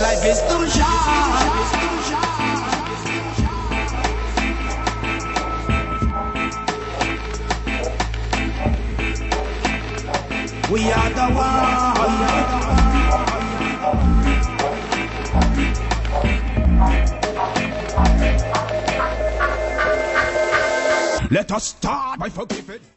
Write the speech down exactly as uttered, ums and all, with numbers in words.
Life is too short. We are the one. Let us start by forgiving.